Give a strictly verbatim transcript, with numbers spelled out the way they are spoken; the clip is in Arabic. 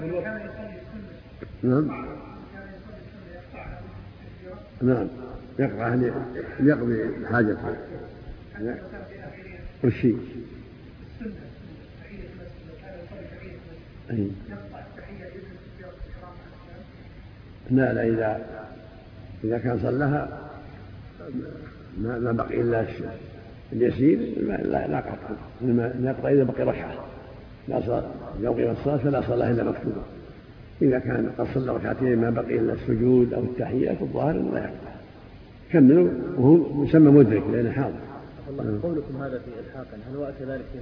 نعم نعم يقرأ أن يقضي حاجته. وشي لا لا إذا إذا كان صلىها ما بقي إلا اليسير لا لا قطع، يقرأ إذا بقي ركعة لو قيمت الصلاة فلا صلاة إلا مكتوبة. إذا كان قد صلى ركعتين ما بقي إلا السجود أو التحية فالظاهر لا يقطع، كملوا وهو يسمى مدرك لأنه حاضر. قولكم هذا في إلحاق هل هو كذلك